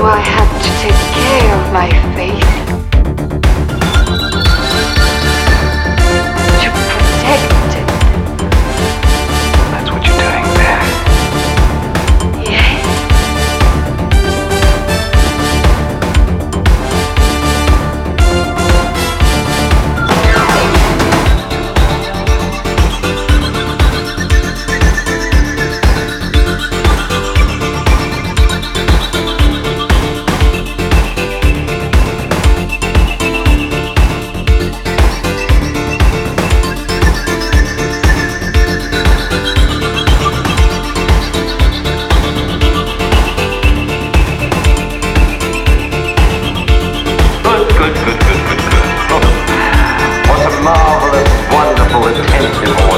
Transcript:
I had to take care of my faith. To protect it. That's what you're doing there. Yes. Good. What a marvelous, wonderful, attentive